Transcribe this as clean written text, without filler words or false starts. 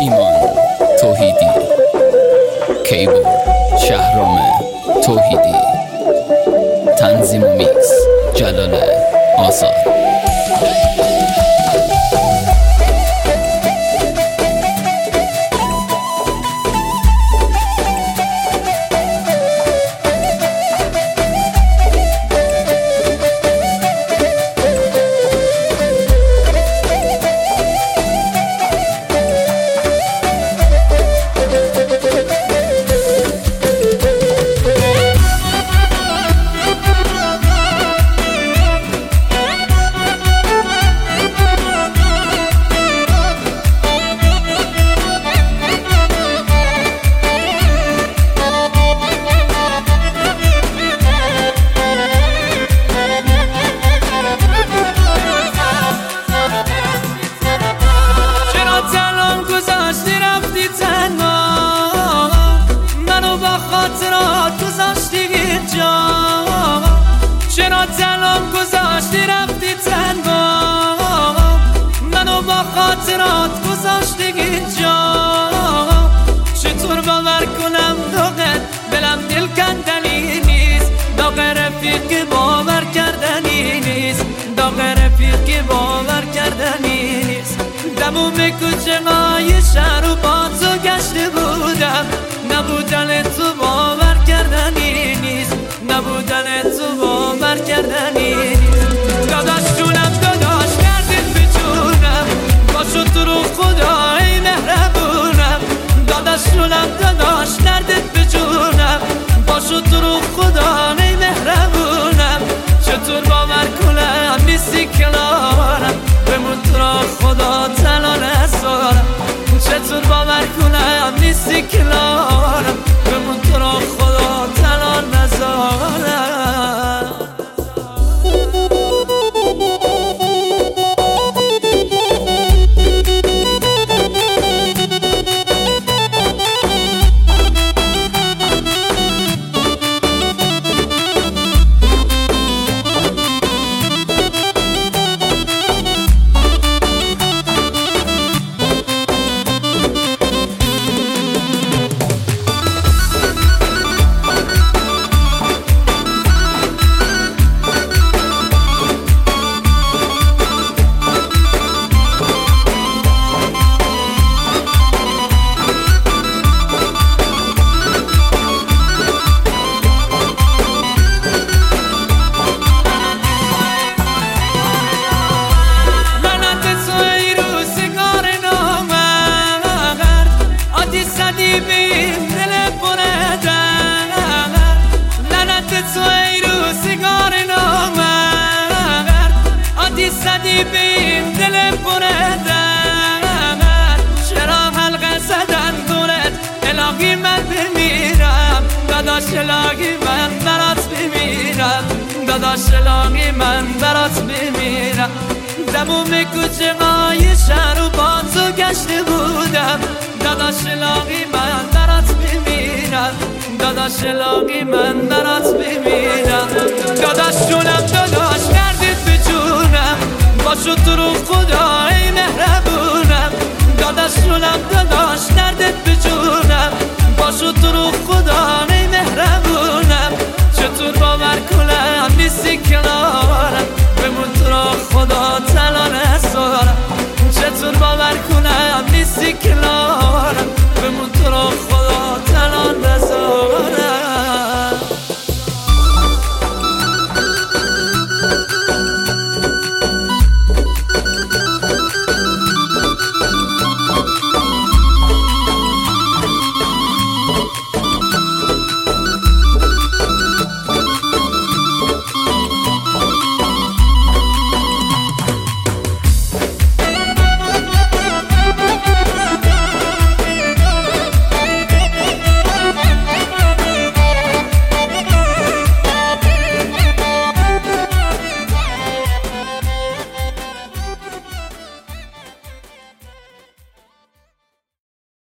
ایمان توحیدی، کیبورد شهرام توحیدی، تنظیم و میکس جلال آزاد. چرا تنام گذاشتی رفتی تنها، منو با خاطرات گذاشتی اینجا. چطور باور کنم داغت دلم دل کندنی نیست، داغ رفیقی باور کردنی نیست، داغ رفیقی باور کردنی نیست. تموم کوچه های شهر و با تو گشته بودم، نبودن تو باور کردنی نیست، نبودن تو باور کردنی نیست. داداش جونم داداش کردید به جونم، باشو تو رو خدا ای مهربونم. داداش جونم داداش کردید به جونم، باشو تو رو خدا ای مهربونم. چطور باور کنم نیستی کنارم، بمون تو را خدا تنها نذارم. چطور باور کنم نیستی کنارم، بمون تو را خدا تنها نذارم. زدی به این دل پره درد، چرا حلقه زدن دورت الهی من بمیرم. داداش الهی من برات بمیرم، داداش الهی من برات بمیرم. تموم کوچه های شهر و با تو گشته بودم، داداش الهی من برات بمیرم، داداش الهی من برات بمیرم. داداش جونم داداش کردید به جونم، باشو تو رو خدا ای مهربونم. داداش جونم